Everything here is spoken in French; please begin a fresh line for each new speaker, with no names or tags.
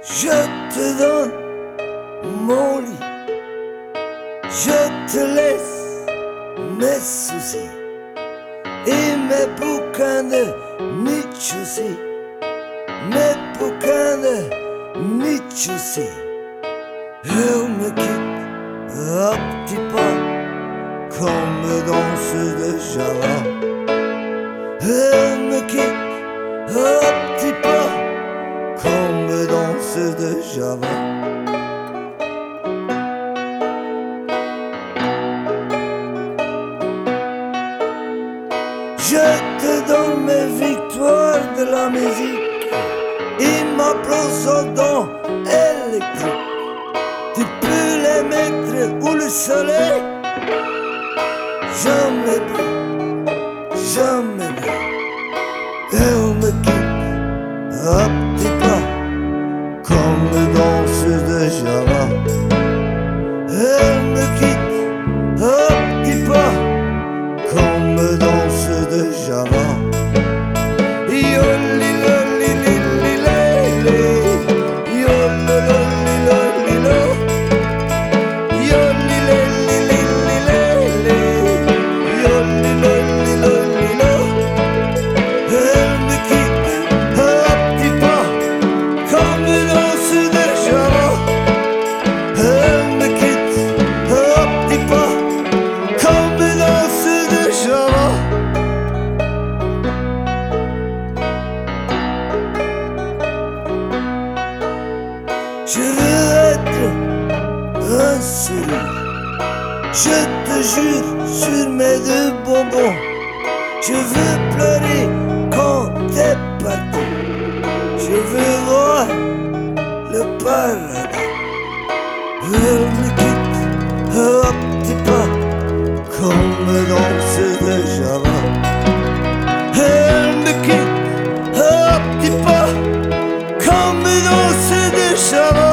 Je te donne mon lit, je te laisse mes soucis et mes bouquins de Nietzsche aussi, mes bouquins de Nietzsche aussi. Elle me quitte à petits pas comme danseuse de Java. Elle me quitte à petits pas comme danseuse de Java. Je te donne mes victoires de la musique et ma brosse aux dents électrique. Tu peux les mettre où le soleil, jamais plus, jamais plus. Elle me quitte à petits pas comme danseuse de Java. Elle me quitte à petits pas comme danseuse de Java. Je veux être un sourire, je te jure sur mes deux bonbons. Je veux pleurer quand t'es parti, je veux voir le paradis. Elle me quitte à petits pas comme danseuse de Java. Elle me quitte à petits pas comme danseuse de Java.